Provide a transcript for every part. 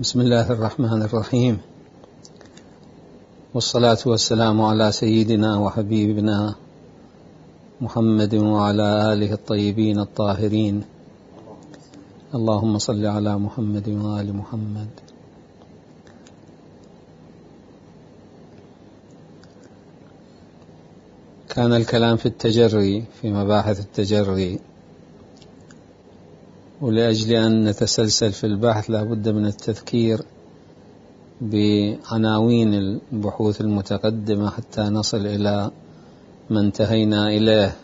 بسم الله الرحمن الرحيم، والصلاة والسلام على سيدنا وحبيبنا محمد وعلى آله الطيبين الطاهرين. اللهم صل على محمد وآل محمد. كان الكلام في التجري، في مباحث التجري، ولأجل أن نتسلسل في البحث لا بد من التذكير بعناوين البحوث المتقدمة حتى نصل إلى ما انتهينا إليه.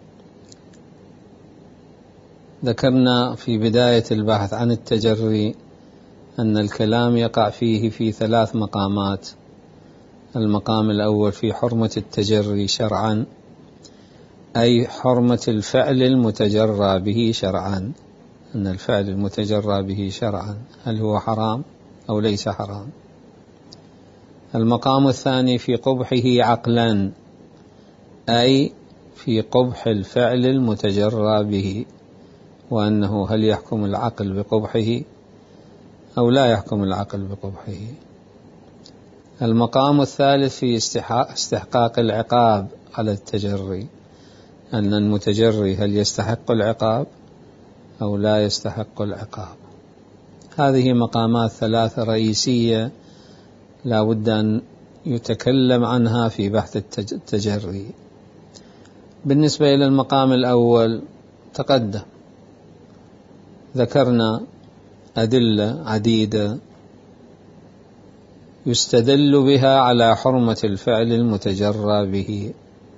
ذكرنا في بداية البحث عن التجري أن الكلام يقع فيه في 3 مقامات. المقام الأول في حرمة التجري شرعا، أي حرمة الفعل المتجرى به شرعا، أن الفعل المتجرى به شرعا هل هو حرام أو ليس حرام. المقام الثاني في قبحه عقلا، أي في قبح الفعل المتجرى به، وأنه هل يحكم العقل بقبحه أو لا يحكم العقل بقبحه. المقام الثالث في استحقاق العقاب على التجري، أن المتجري هل يستحق العقاب أو لا يستحق العقاب. هذه مقامات 3 رئيسية لا بد أن يتكلم عنها في بحث التجري. بالنسبة إلى المقام الأول تقدم ذكرنا أدلة عديدة يستدل بها على حرمة الفعل المتجرى به،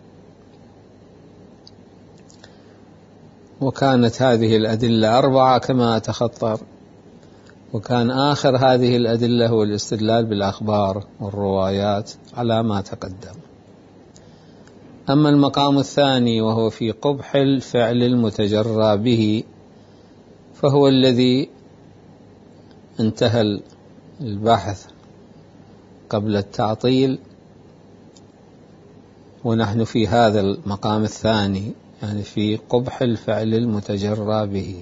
وكانت هذه الأدلة 4 كما أتخطر، وكان آخر هذه الأدلة هو الاستدلال بالأخبار والروايات على ما تقدم. أما المقام الثاني وهو في قبح الفعل المتجرى به، فهو الذي انتهى البحث قبل التعطيل، ونحن في هذا المقام الثاني، يعني في قبح الفعل المتجرى به.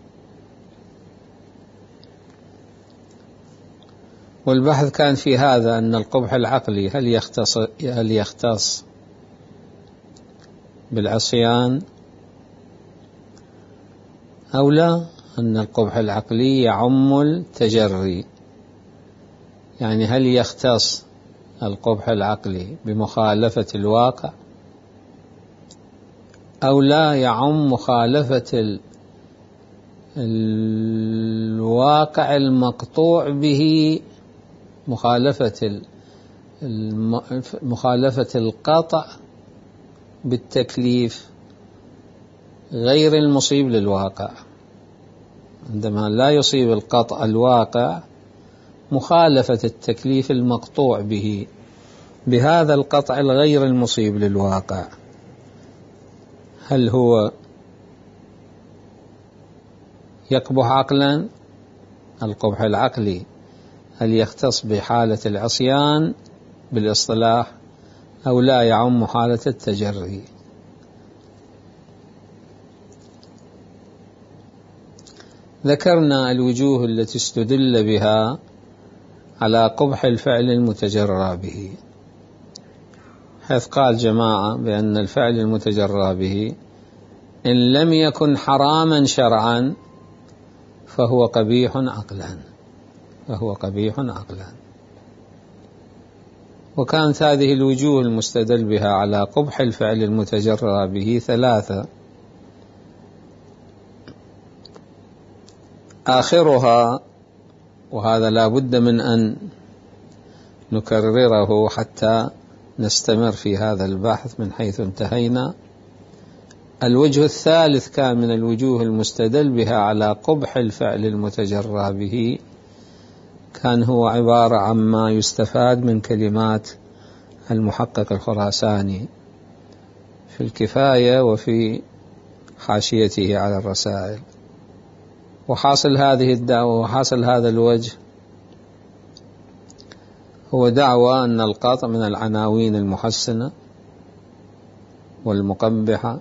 والبحث كان في هذا أن القبح العقلي هل يختص بالعصيان أو لا، أن القبح العقلي يعم التجري، يعني هل يختص القبح العقلي بمخالفة الواقع أو لا يعم مخالفة الواقع المقطوع به، مخالفة القطع بالتكليف غير المصيب للواقع. عندما لا يصيب القطع الواقع، مخالفة التكليف المقطوع به بهذا القطع الغير المصيب للواقع، هل هو يقبح عقلا؟ القبح العقلي هل يختص بحالة العصيان بالاصطلاح أو لا يعم حالة التجري؟ ذكرنا الوجوه التي استدل بها على قبح الفعل المتجرى به، حيث قال جماعة بأن الفعل المتجرى به إن لم يكن حراما شرعا فهو قبيح عقلا، وكانت هذه الوجوه المستدل بها على قبح الفعل المتجرى به 3، آخرها، وهذا لا بد من أن نكرره حتى نستمر في هذا البحث من حيث انتهينا. الوجه الثالث كان من الوجوه المستدل بها على قبح الفعل المتجرى به، كان هو عبارة عما يستفاد من كلمات المحقق الخراساني في الكفاية وفي حاشيته على الرسائل. وحاصل هذه الدعوة وحاصل هذا الوجه هو دعوى أن القطع من العناوين المحسنة والمقبحة،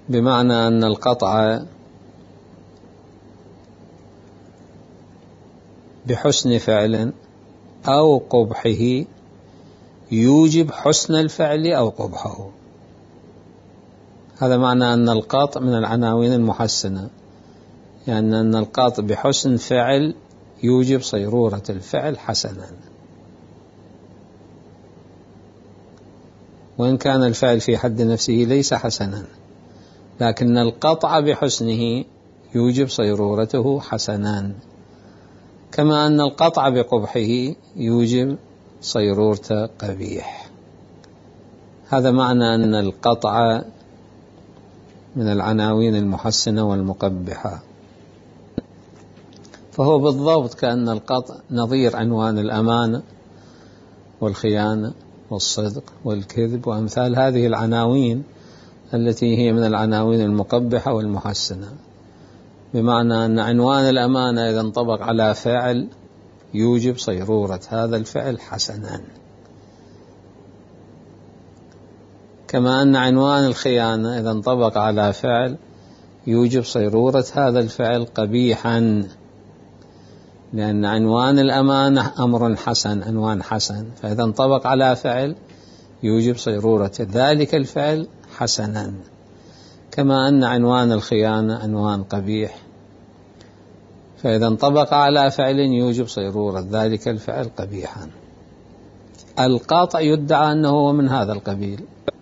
بمعنى أن القطع بحسن فعل أو قبحه يوجب حسن الفعل أو قبحه. هذا معنى أن القطع من العناوين المحسنة، يعني أن القطع بحسن فعل يوجب صيرورة الفعل حسنا، وإن كان الفعل في حد نفسه ليس حسنا، لكن القطع بحسنه يوجب صيرورته حسنا، كما أن القطع بقبحه يوجب صيرورته قبيح. هذا معنى أن القطع من العناوين المحسنة والمقبحة. فهو بالضبط كأن القطع نظير عنوان الأمانة والخيانة والصدق والكذب وأمثال هذه العناوين التي هي من العناوين المقبحة والمحسنة، بمعنى أن عنوان الأمانة إذا انطبق على فعل يوجب صيرورة هذا الفعل حسنا، كما أن عنوان الخيانة إذا انطبق على فعل يوجب صيرورة هذا الفعل قبيحا، لأن عنوان الأمانة أمر حسن، عنوان حسن، فإذا انطبق على فعل يوجب صيرورة ذلك الفعل حسنا، كما أن عنوان الخيانة عنوان قبيح، فإذا انطبق على فعل يوجب صيرورة ذلك الفعل قبيحا. القطع يدعى أنه من هذا القبيل،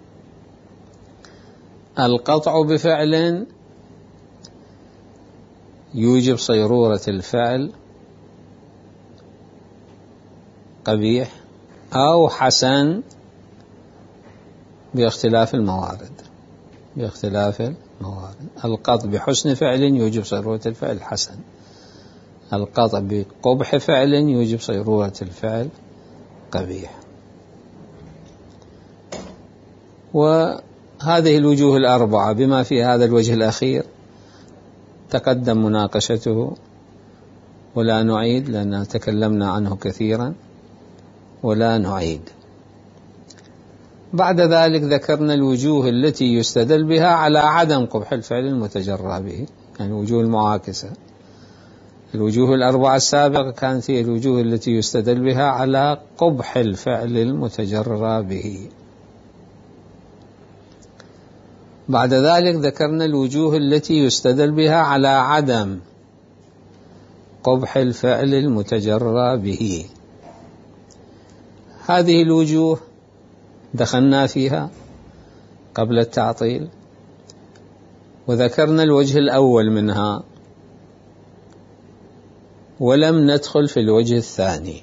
القطع بفعل يوجب صيرورة الفعل قبيح أو حسن باختلاف الموارد. القطع بحسن فعل يوجب صيرورة الفعل حسن، القطع بقبح فعل يوجب صيرورة الفعل قبيح. وهذه الوجوه الأربعة بما في هذا الوجه الأخير تقدم مناقشته ولا نعيد، لأننا تكلمنا عنه كثيرا ولا نعيد. بعد ذلك ذكرنا الوجوه التي يستدل بها على عدم قبح الفعل المتجرى به، يعني وجوه المعاكسة. الوجوه الأربعة السابقة كانت هي الوجوه التي يستدل بها على قبح الفعل المتجرى به. بعد ذلك ذكرنا الوجوه التي يستدل بها على عدم قبح الفعل المتجرى به. هذه الوجوه دخلنا فيها قبل التعطيل، وذكرنا الوجه الأول منها ولم ندخل في الوجه الثاني.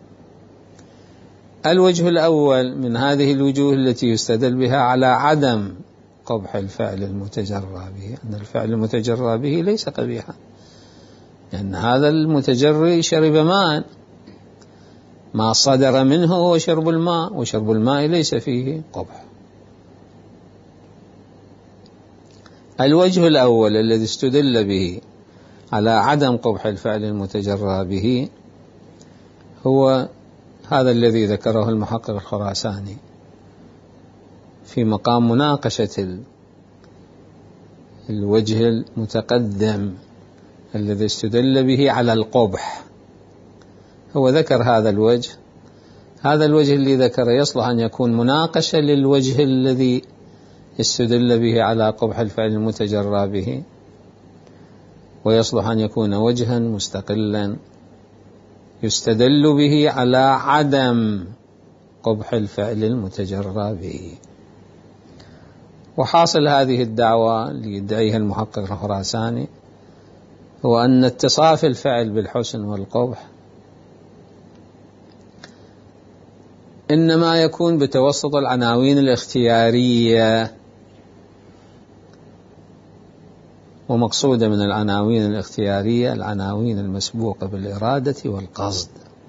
الوجه الأول من هذه الوجوه التي يستدل بها على عدم قبح الفعل المتجرى به، أن الفعل المتجرى به ليس قبيحا، لأن هذا المتجري شرب ماء، ما صدر منه هو شرب الماء، وشرب الماء ليس فيه قبح. الوجه الأول الذي استدل به على عدم قبح الفعل المتجرى به هو هذا الذي ذكره المحقق الخراساني في مقام مناقشة الوجه المتقدم الذي استدل به على القبح. هو ذكر هذا الوجه اللي ذكر يصلح أن يكون مناقشة للوجه الذي استدل به على قبح الفعل المتجرى به، ويصلح أن يكون وجها مستقلا يستدل به على عدم قبح الفعل المتجرى به. وحاصل هذه الدعوة اللي يدعيها المحقق الخراساني هو أن اتصاف الفعل بالحسن والقبح إنما يكون بتوسط العناوين الاختيارية، ومقصودة من العناوين الاختيارية العناوين المسبوقة بالإرادة والقصد.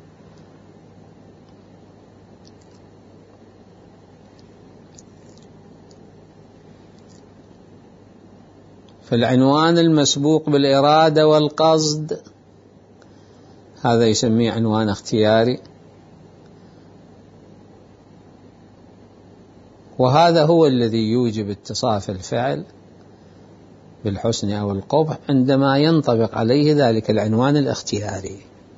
فالعنوان المسبوق بالإرادة والقصد هذا يسميه عنوان اختياري، وهذا هو الذي يوجب اتصاف الفعل بالحسن أو القبح عندما ينطبق عليه ذلك العنوان الاختياري.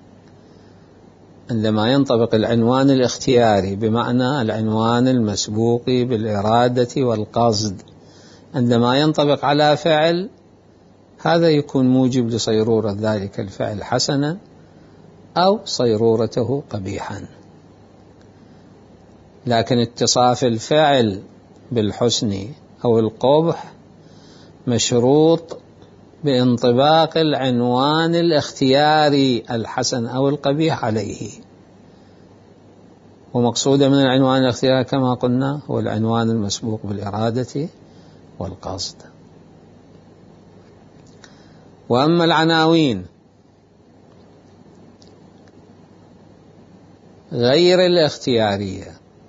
عندما ينطبق العنوان الاختياري بمعنى العنوان المسبوق بالإرادة والقصد، عندما ينطبق على فعل، هذا يكون موجب لصيرورة ذلك الفعل حسنا أو صيرورته قبيحا. لكن اتصاف الفعل بالحسن أو القبح مشروط بانطباق العنوان الاختياري الحسن أو القبيح عليه. ومقصود من العنوان الاختياري كما قلنا هو العنوان المسبوق بالإرادة والقصد. وأما العناوين غير الاختيارية،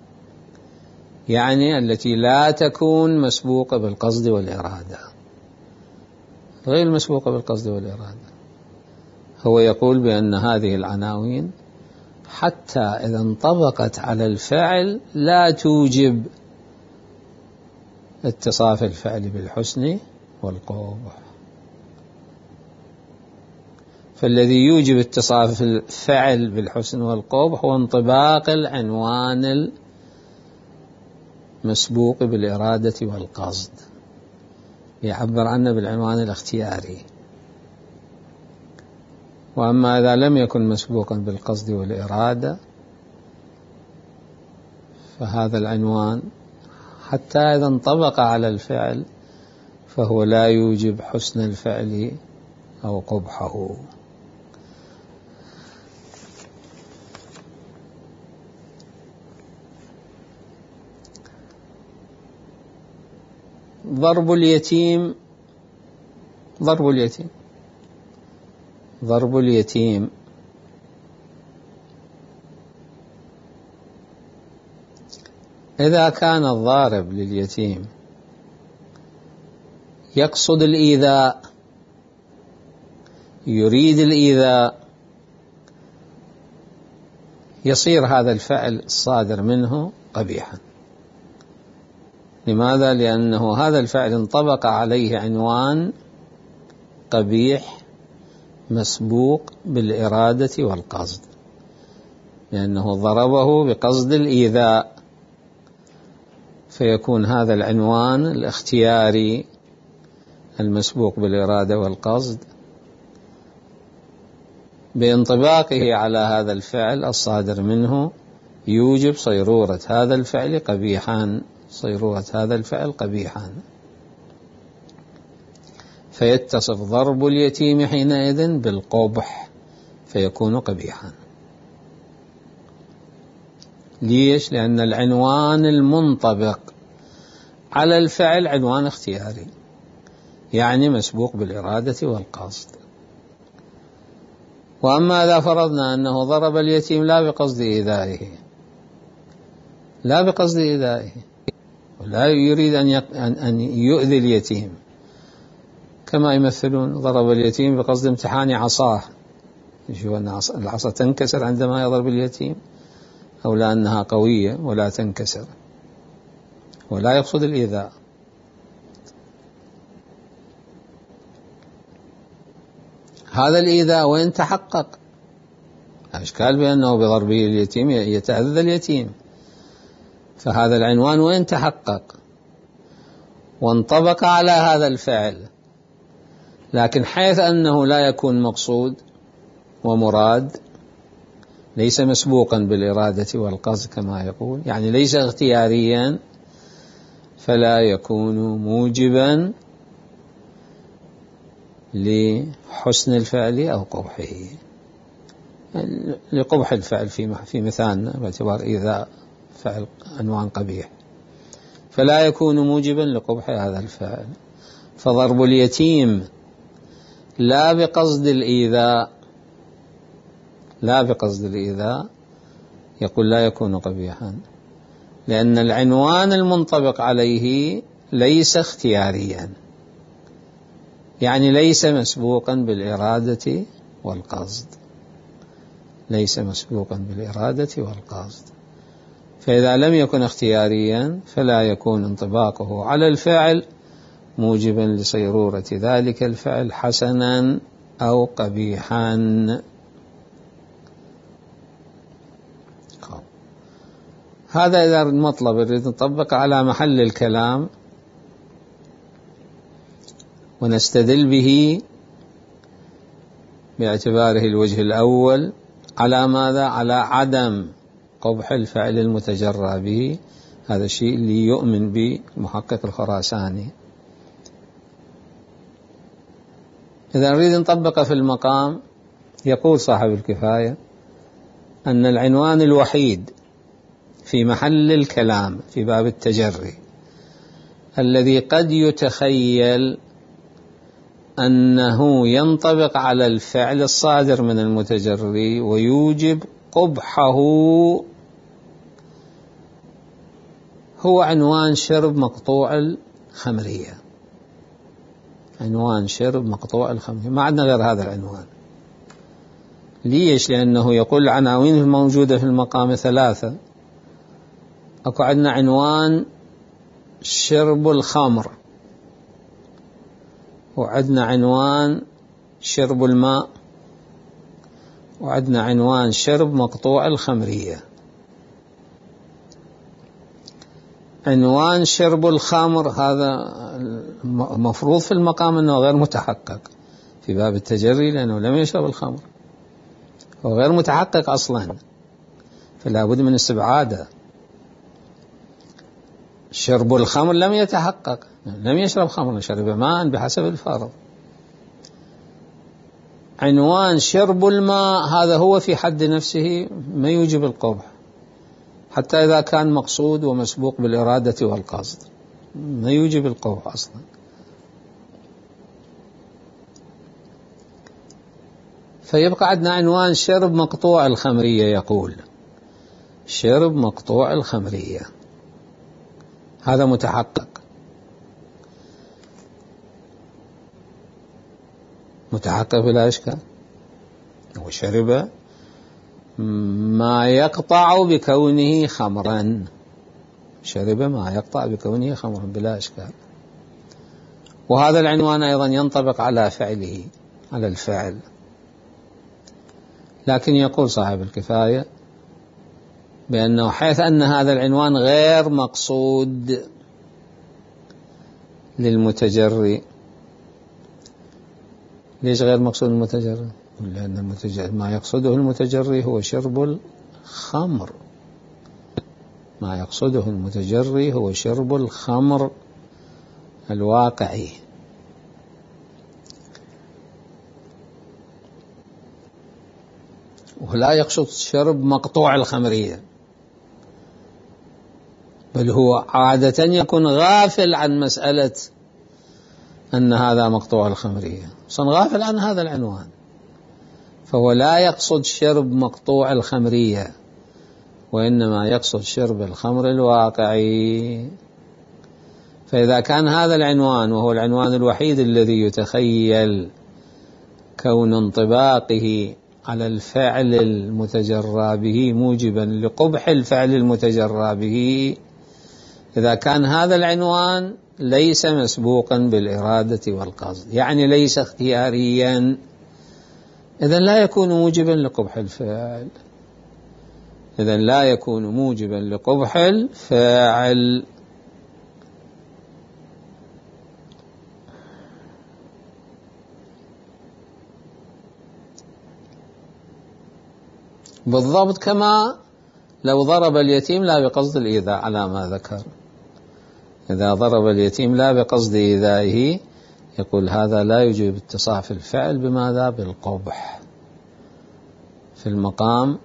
يعني التي لا تكون مسبوقة بالقصد والإرادة، غير مسبوقة بالقصد والإرادة، هو يقول بأن هذه العناوين حتى إذا انطبقت على الفعل لا توجب اتصاف الفعل بالحسن والقبح. فالذي يوجب اتصاف الفعل بالحسن والقبح هو انطباق العنوان المسبوق بالإرادة والقصد، يعبر عنه بالعنوان الاختياري. وأما إذا لم يكن مسبوقا بالقصد والإرادة فهذا العنوان حتى إذا انطبق على الفعل فهو لا يوجب حسن الفعل أو قبحه. ضرب اليتيم إذا كان الضارب لليتيم يقصد الإيذاء، يريد الإيذاء، يصير هذا الفعل الصادر منه قبيحا. لماذا؟ لأنه هذا الفعل انطبق عليه عنوان قبيح مسبوق بالإرادة والقصد، لأنه ضربه بقصد الإيذاء، فيكون هذا العنوان الاختياري المسبوق بالإرادة والقصد بانطباقه على هذا الفعل الصادر منه يوجب صيرورة هذا الفعل قبيحا، فيتصف ضرب اليتيم حينئذ بالقبح فيكون قبيحا. ليش؟ لأن العنوان المنطبق على الفعل عنوان اختياري، يعني مسبوق بالإرادة والقصد. وأما إذا فرضنا أنه ضرب اليتيم لا بقصد إيذائه ولا يريد أن يؤذي اليتيم، كما يمثلون ضرب اليتيم بقصد امتحان عصاه، يشوف أن العصا تنكسر عندما يضرب اليتيم، أو لأنها قوية ولا تنكسر، ولا يقصد الإيذاء. هذا الإيذاء وإن تحقق، أشكال بأنه بضربه اليتيم يتأذى اليتيم، فهذا العنوان وإن تحقق وانطبق على هذا الفعل، لكن حيث أنه لا يكون مقصود ومراد، ليس مسبوقا بالإرادة والقصد كما يقول، يعني ليس اختياريا، فلا يكون موجبا لحسن الفعل أو قبحه، لقبح الفعل في مثالنا باعتبار إيذاء فعل عنوان قبيح، فلا يكون موجبا لقبح هذا الفعل. فضرب اليتيم لا بقصد الإيذاء يقول لا يكون قبيحا، لأن العنوان المنطبق عليه ليس اختياريا، يعني ليس مسبوقا بالإرادة والقصد، فإذا لم يكن اختياريا فلا يكون انطباقه على الفعل موجبا لصيرورة ذلك الفعل حسنا أو قبيحا. هذا إذا المطلب نريد نطبق على محل الكلام ونستدل به باعتباره الوجه الأول على ماذا؟ على عدم قبح الفعل المتجرى به. هذا الشيء اللي يؤمن به المحقق الخراساني. إذا نريد نطبقه في المقام، يقول صاحب الكفاية أن العنوان الوحيد في محل الكلام في باب التجري الذي قد يتخيل أنه ينطبق على الفعل الصادر من المتجري ويوجب قبحه هو عنوان شرب مقطوع الخمرية. عنوان شرب مقطوع الخمرية، ما عندنا غير هذا العنوان. ليش؟ لأنه يقول العناوين الموجودة في المقام 3. أكو عندنا عنوان شرب الخمر، وعندنا عنوان شرب الماء، وعندنا عنوان شرب مقطوع الخمرية. عنوان شرب الخمر هذا مفروض في المقام أنه غير متحقق في باب التجري، لأنه لم يشرب الخمر، هو غير متحقق أصلا، فلا بد من استبعاده. شرب الخمر لم يتحقق، لم يشرب خمر، شرب ماء بحسب الفرض. عنوان شرب الماء هذا هو في حد نفسه ما يوجب القبح، حتى إذا كان مقصود ومسبوق بالإرادة والقصد ما يوجب القبح أصلا. فيبقى عندنا عنوان شرب مقطوع الخمرية. يقول شرب مقطوع الخمرية هذا متحقق، متحقق بلا إشكال. وشرب ما يقطع بكونه خمرا، شرب ما يقطع بكونه خمرا بلا إشكال. وهذا العنوان أيضا ينطبق على فعله، على الفعل. لكن يقول صاحب الكفاية بأنه حيث أن هذا العنوان غير مقصود للمتجري. ليش غير مقصود للمتجري؟ لأن ما يقصده المتجري هو شرب الخمر، ما يقصده المتجري هو شرب الخمر الواقعي. ولا يقصد شرب مقطوع الخمرية، بل هو عادة يكون غافل عن مسألة أن هذا مقطوع الخمرية، أصلا غافل عن هذا العنوان، فهو لا يقصد شرب مقطوع الخمرية، وإنما يقصد شرب الخمر الواقعي. فإذا كان هذا العنوان وهو العنوان الوحيد الذي يتخيل كون انطباقه على الفعل المتجرى به موجبا لقبح الفعل المتجرى به، إذا كان هذا العنوان ليس مسبوقا بالإرادة والقصد، يعني ليس اختياريا، إذن لا يكون موجبا لقبح الفعل، إذن لا يكون موجبا لقبح الفاعل. بالضبط كما لو ضرب اليتيم لا بقصد الإيذاء على ما ذكر. إذا ضرب اليتيم لا بقصد إيذائه يقول هذا لا يوجب اتصاف الفعل بماذا؟ بالقبح. في المقام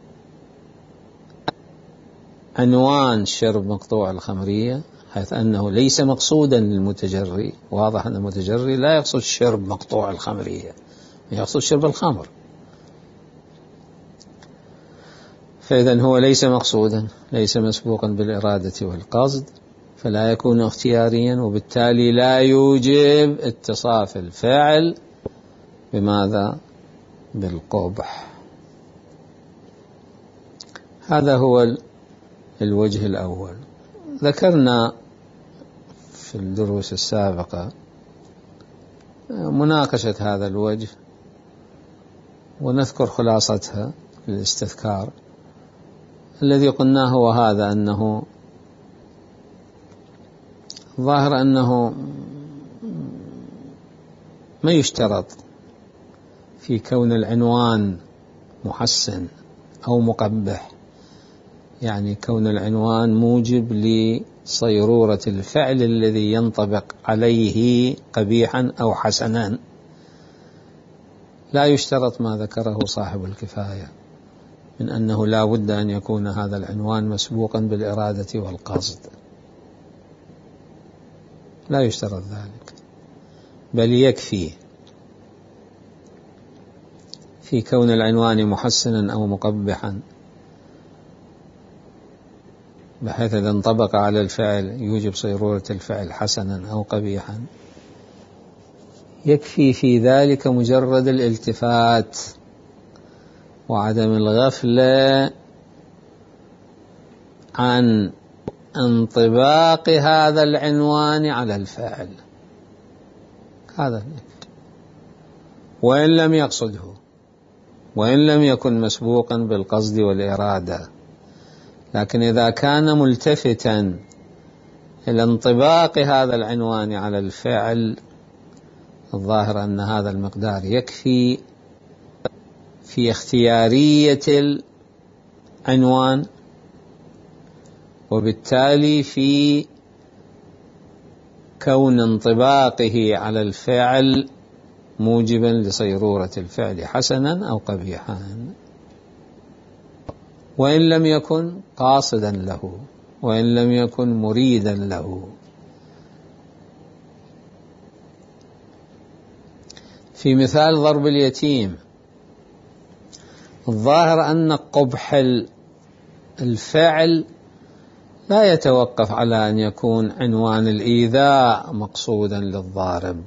عنوان شرب مقطوع الخمرية حيث أنه ليس مقصودا للمتجري، واضح أن المتجري لا يقصد شرب مقطوع الخمرية، يقصد شرب الخمر، فإذن هو ليس مقصودا، ليس مسبوقا بالإرادة والقصد، فلا يكون اختياريا، وبالتالي لا يوجب اتصاف الفعل بماذا؟ بالقبح. هذا هو الوجه الأول. ذكرنا في الدروس السابقة مناقشة هذا الوجه ونذكر خلاصتها للاستذكار. الذي قلناه هو هذا، أنه ظاهر أنه ما يشترط في كون العنوان محسن أو مقبح، يعني كون العنوان موجب لصيرورة الفعل الذي ينطبق عليه قبيحا أو حسنا، لا يشترط ما ذكره صاحب الكفاية من أنه لا بد أن يكون هذا العنوان مسبوقا بالإرادة والقصد، لا يشترط ذلك، بل يكفي في كون العنوان محسنا أو مقبحا بحيث إذا انطبق على الفعل يوجب صيرورة الفعل حسنا أو قبيحا، يكفي في ذلك مجرد الالتفات وعدم الغفلة عن انطباق هذا العنوان على الفعل، هذا وإن لم يقصده وإن لم يكن مسبوقا بالقصد والإرادة. لكن إذا كان ملتفتا إلى انطباق هذا العنوان على الفعل، الظاهر أن هذا المقدار يكفي في اختيارية العنوان، وبالتالي في كون انطباقه على الفعل موجبا لصيرورة الفعل حسنا أو قبيحا، وإن لم يكن قاصدا له وإن لم يكن مريدا له. في مثال ضرب اليتيم، الظاهر أن قبح الفعل لا يتوقف على أن يكون عنوان الإيذاء مقصودا للضارب،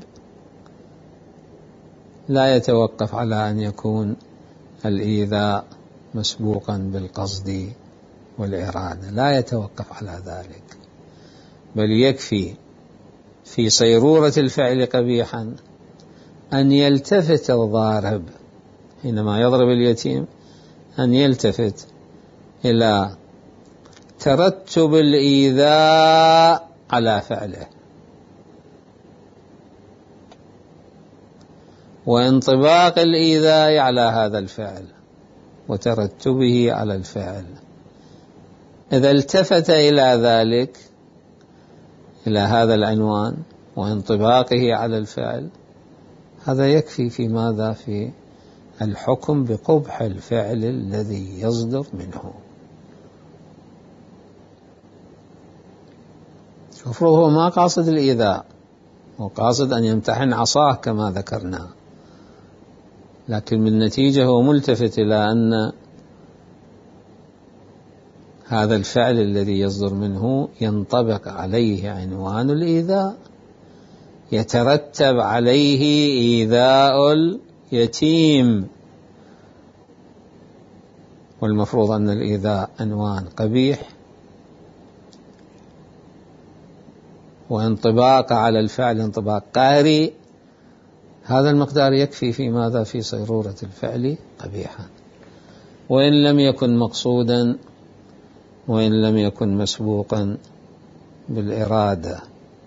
لا يتوقف على أن يكون الإيذاء مسبوقا بالقصد والإرادة، لا يتوقف على ذلك، بل يكفي في صيرورة الفعل قبيحا أن يلتفت الضارب حينما يضرب اليتيم، أن يلتفت إلى ترتب الإيذاء على فعله وانطباق الإيذاء على هذا الفعل وترتبه على الفعل. إذا التفت إلى ذلك، إلى هذا العنوان وانطباقه على الفعل، هذا يكفي في ماذا؟ في الحكم بقبح الفعل الذي يصدر منه. المفروض هو ما قاصد الإيذاء، هو قاصد أن يمتحن عصاه كما ذكرنا، لكن من نتيجة هو ملتفت إلى أن هذا الفعل الذي يصدر منه ينطبق عليه عنوان الإيذاء، يترتب عليه إيذاء اليتيم، والمفروض أن الإيذاء عنوان قبيح، وانطباق على الفعل انطباق قهري. هذا المقدار يكفي في ماذا؟ في صيرورة الفعل قبيحا، وإن لم يكن مقصودا وإن لم يكن مسبوقا بالإرادة.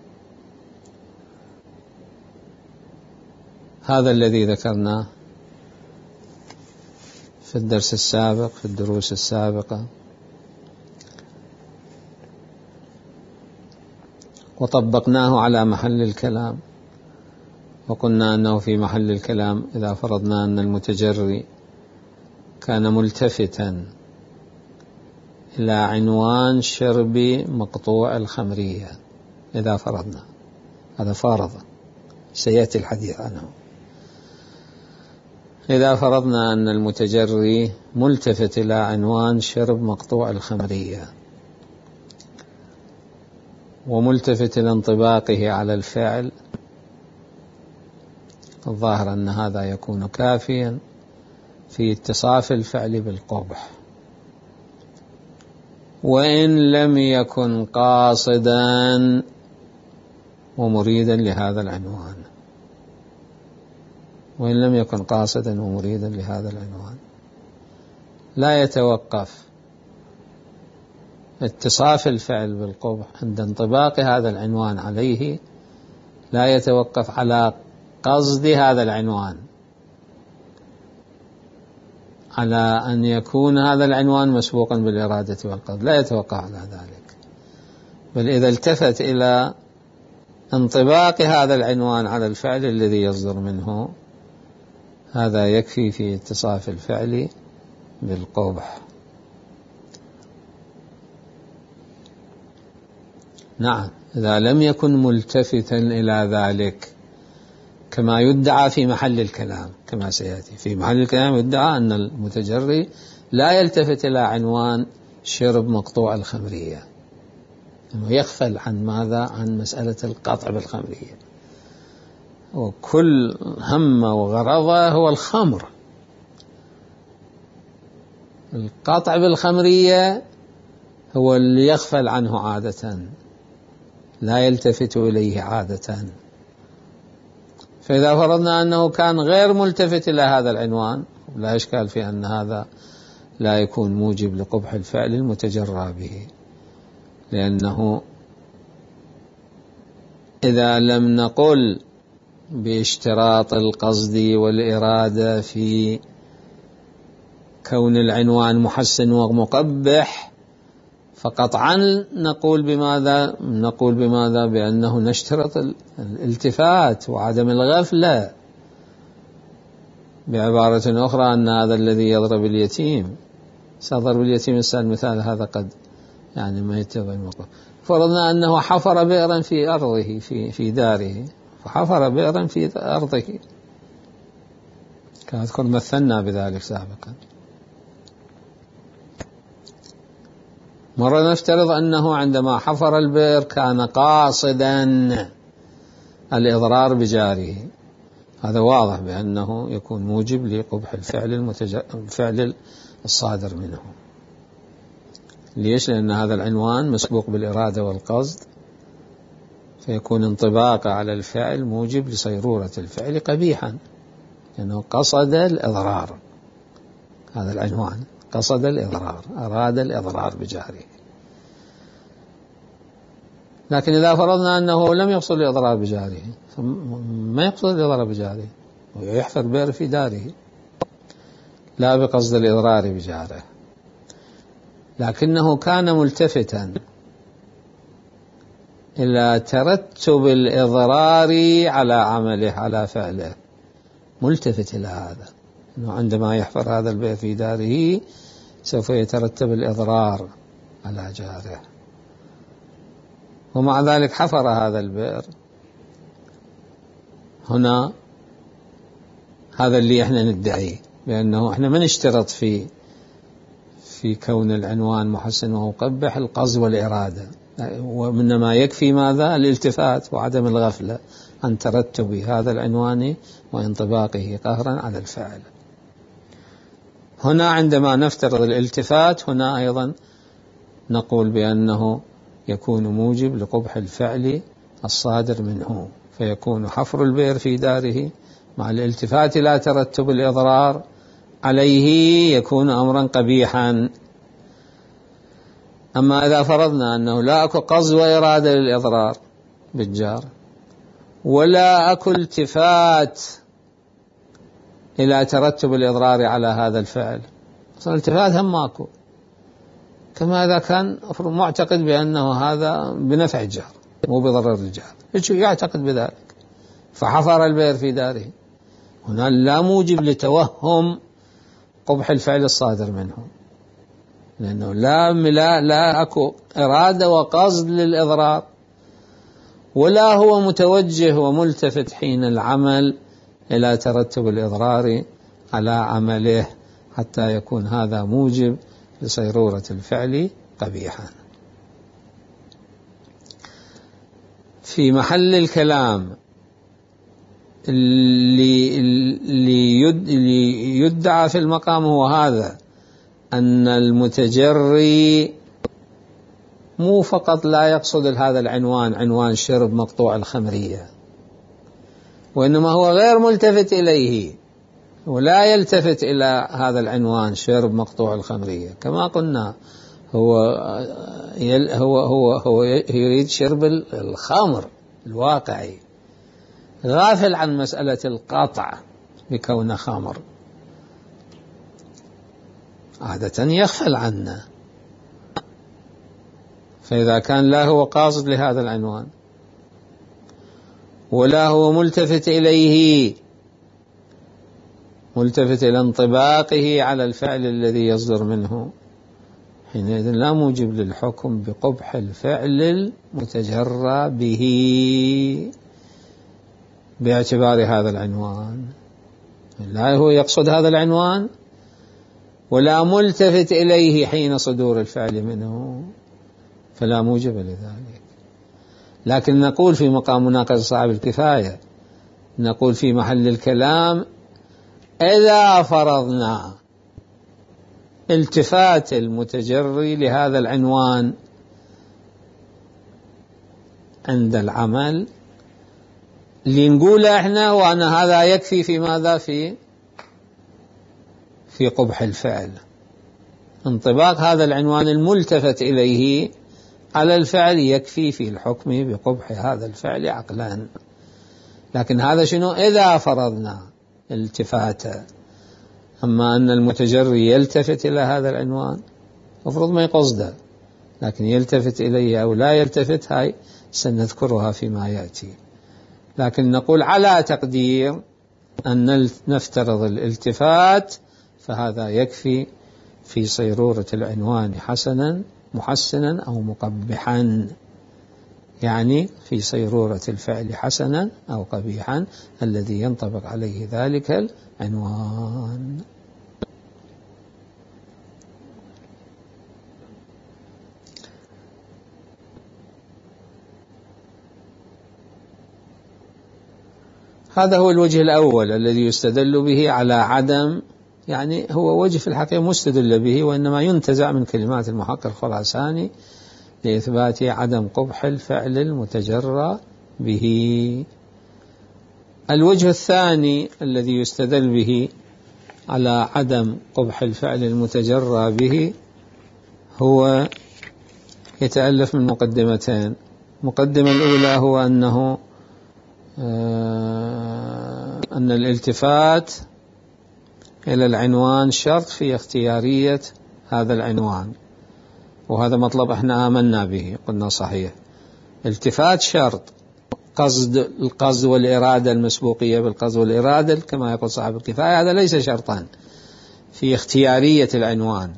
هذا الذي ذكرناه في الدرس السابق، في الدروس السابقة، وطبقناه على محل الكلام، وقلنا أنه في محل الكلام إذا فرضنا أن المتجري كان ملتفتا إلى عنوان شرب مقطوع الخمرية، إذا فرضنا، هذا فارض سيأتي الحديث عنه، إذا فرضنا أن المتجري ملتفت إلى عنوان شرب مقطوع الخمرية وملتفت إلى انطباقه على الفعل، الظاهر أن هذا يكون كافيا في اتصاف الفعل بالقبح، وإن لم يكن قاصدا ومريدا لهذا العنوان، وإن لم يكن قاصدا ومريدا لهذا العنوان. لا يتوقف اتصاف الفعل بالقبح عند انطباق هذا العنوان عليه، لا يتوقف على قصد هذا العنوان، على أن يكون هذا العنوان مسبوقا بالإرادة والقصد، لا يتوقف على ذلك، بل إذا التفت إلى انطباق هذا العنوان على الفعل الذي يصدر منه، هذا يكفي في اتصاف الفعل بالقبح. نعم، إذا لم يكن ملتفتا إلى ذلك كما يدعى في محل الكلام، كما سيأتي في محل الكلام يدعى أن المتجري لا يلتفت إلى عنوان شرب مقطوع الخمرية، أنه يغفل عن ماذا؟ عن مسألة القطع بالخمرية، وكل همه وغرضه هو الخمر. القطع بالخمرية هو اللي يغفل عنه عادة، لا يلتفت إليه عادة. فإذا فرضنا أنه كان غير ملتفت إلى هذا العنوان، لا إشكال في أن هذا لا يكون موجب لقبح الفعل المتجرى به، لأنه إذا لم نقل باشتراط القصد والإرادة في كون العنوان محسن ومقبح، فقطعا نقول بماذا؟ بأنه نشترط الالتفات وعدم الغفلة. بعبارة أخرى أن هذا الذي يضرب اليتيم، سأضرب اليتيم المثال هذا قد يعني ما يتبع الموقف. فرضنا أنه حفر بئرا في أرضه في داره، فحفر بئرا في أرضه، كما أذكر مثلنا بذلك سابقا. مرة نفترض أنه عندما حفر البئر كان قاصدا الإضرار بجاره، هذا واضح بأنه يكون موجب لقبح الفعل الصادر منه. ليش؟ لأن هذا العنوان مسبوق بالإرادة والقصد، فيكون انطباق على الفعل موجب لصيرورة الفعل قبيحا، لأنه قصد الإضرار. هذا العنوان قصد الإضرار، أراد الإضرار بجاره. لكن إذا فرضنا أنه لم يقصد الإضرار بجاره، فما يقصد الإضرار بجاره، ويحفر بئر في داره لا بقصد الإضرار بجاره، لكنه كان ملتفتا إلى ترتب الإضرار على عمله، على فعله، ملتفت إلى هذا، أنه عندما يحفر هذا البئر في داره سوف يترتب الإضرار على جاره، ومع ذلك حفر هذا البئر. هنا هذا اللي احنا ندعيه، بأنه احنا ما نشترط في كون العنوان محسن ومقبح القصد والإرادة، وإنما يكفي ماذا؟ الالتفات وعدم الغفلة عن ترتب هذا العنوان وانطباقه قهرا على الفعل. هنا عندما نفترض الالتفات، هنا أيضا نقول بأنه يكون موجب لقبح الفعل الصادر منه، فيكون حفر البئر في داره مع الالتفات إلى ترتب الإضرار عليه يكون أمرا قبيحا. أما إذا فرضنا أنه لا أكو قصد وإرادة للإضرار بالجار، ولا أكو التفات إلى ترتب الإضرار على هذا الفعل، أصلا التفات هم ماكو، كما إذا كان معتقد بأنه هذا بنفع الجار مو بضرر الجار، يعتقد بذلك فحفر البئر في داره، هنا لا موجب لتوهم قبح الفعل الصادر منه، لأنه لا أكو إرادة وقصد للإضرار، ولا هو متوجه وملتفت حين العمل إلى ترتب الإضرار على عمله، حتى يكون هذا موجب لصيرورة الفعل قبيحا. في محل الكلام اللي يدعى في المقام هو هذا، أن المتجري مو فقط لا يقصد هذا العنوان عنوان شرب مقطوع الخمرية، وإنما هو غير ملتفت إليه ولا يلتفت إلى هذا العنوان شرب مقطوع الخمرية. كما قلنا هو يريد شرب الخمر الواقعي، غافل عن مسألة القطع بكونه خمر، عادة يغفل عنه. فإذا كان لا هو قاصد لهذا العنوان ولا هو ملتفت إليه، ملتفت إلى انطباقه على الفعل الذي يصدر منه، حينئذ لا موجب للحكم بقبح الفعل المتجرى به باعتبار هذا العنوان. لا هو يقصد هذا العنوان ولا ملتفت إليه حين صدور الفعل منه، فلا موجب لذلك. لكن نقول في مقام مناقضة صاحب الكفاية، نقول في محل الكلام إذا فرضنا التفات المتجري لهذا العنوان عند العمل لنقول احنا وأن هذا يكفي في ماذا؟ في قبح الفعل، انطباق هذا العنوان الملتفت إليه على الفعل يكفي في الحكم بقبح هذا الفعل عقلا. لكن هذا شنو؟ إذا فرضنا التفاته. أما أن المتجري يلتفت إلى هذا العنوان مفروض ما يقصده، لكن يلتفت إليه أو لا يلتفت هاي سنذكرها فيما يأتي. لكن نقول على تقدير أن نفترض الالتفات، فهذا يكفي في صيرورة العنوان حسنا محسنا أو مقبحا، يعني في صيرورة الفعل حسنا أو قبيحا الذي ينطبق عليه ذلك العنوان. هذا هو الوجه الأول الذي يستدل به على عدم، يعني هو وجه في الحقيقة مستدل به، وإنما ينتزع من كلمات المحقق الخراساني لإثبات عدم قبح الفعل المتجرى به. الوجه الثاني الذي يستدل به على عدم قبح الفعل المتجرى به هو يتألف من مقدمتين. المقدمة الأولى هو أن الالتفات إلى العنوان شرط في اختيارية هذا العنوان، وهذا مطلب احنا آمنا به، قلنا صحيح. التفات شرط، القصد والإرادة، المسبوقية بالقصد والإرادة كما يقول صاحب الكفاية، هذا ليس شرطا في اختيارية العنوان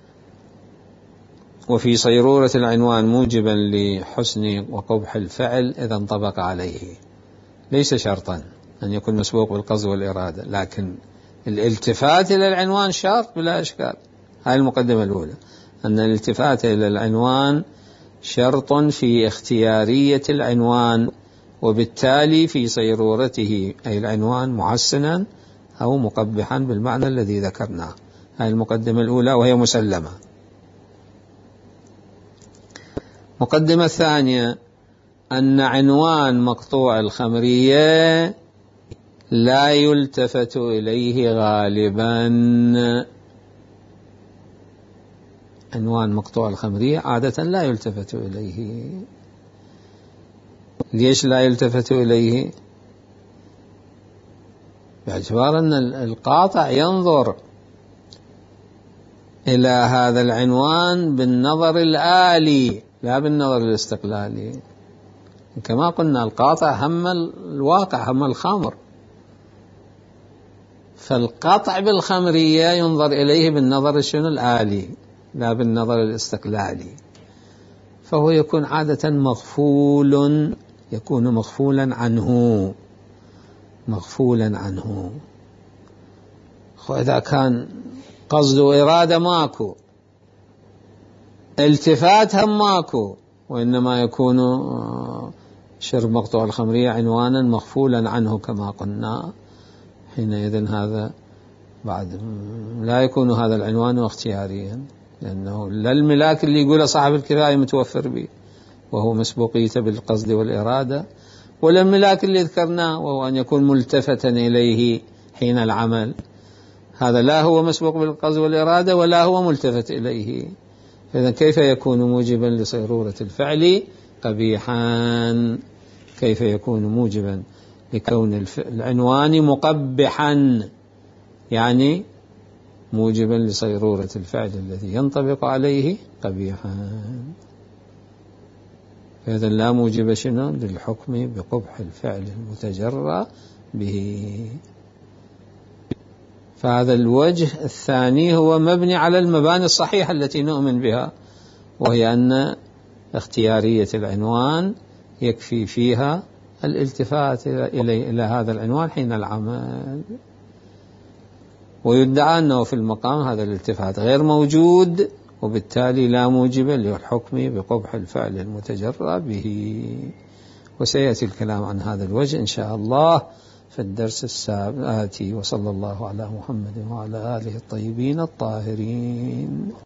وفي صيرورة العنوان موجبا لحسن وقبح الفعل إذا انطبق عليه، ليس شرطا أن يكون مسبوق بالقصد والإرادة، لكن الالتفات إلى العنوان شرط بلا إشكال. هذه المقدمة الأولى، أن الالتفات إلى العنوان شرط في اختيارية العنوان، وبالتالي في صيرورته أي العنوان محسنا أو مقبحا بالمعنى الذي ذكرناه. هذه المقدمة الأولى وهي مسلمة. مقدمة ثانية أن عنوان مقطوع الخمرية لا يلتفت إليه غالبا. عنوان مقطوع الخمرية عادة لا يلتفت إليه. ليش لا يلتفت إليه؟ باعتبار أن القاطع ينظر إلى هذا العنوان بالنظر الآلي لا بالنظر الاستقلالي. كما قلنا القاطع هم الواقع، هم الخمر، فالقطع بالخمرية ينظر إليه بالنظر الآلي لا بالنظر الاستقلالي، فهو يكون عادة مغفولا عنه. وإذا كان قصد وإرادة ماكو، التفات هم ماكو، وإنما يكون شرب مقطوع الخمرية عنوانا مغفولا عنه كما قلنا، حينئذ هذا بعد لا يكون هذا العنوان اختياريا، لأنه لا الملاك اللي يقوله صاحب الكفاية متوفر به وهو مسبوقيته بالقصد والإرادة، ولا الملاك اللي ذكرناه وهو أن يكون ملتفتا إليه حين العمل، هذا لا هو مسبوق بالقصد والإرادة ولا هو ملتفت إليه. إذن كيف يكون موجبا لصيرورة الفعل قبيحا؟ كيف يكون موجبا لكون العنوان مقبحا، يعني موجبا لصيرورة الفعل الذي ينطبق عليه قبيحا؟ فإذا لا موجب شنو للحكم بقبح الفعل المتجرى به. فهذا الوجه الثاني هو مبني على المباني الصحيحة التي نؤمن بها، وهي أن اختيارية العنوان يكفي فيها الالتفات إلى هذا العنوان حين العمل، ويدعى أنه في المقام هذا الالتفات غير موجود، وبالتالي لا موجب للحكم بقبح الفعل المتجرى به. وسيأتي الكلام عن هذا الوجه إن شاء الله في الدرس الآتي. وصلى الله على محمد وعلى آله الطيبين الطاهرين.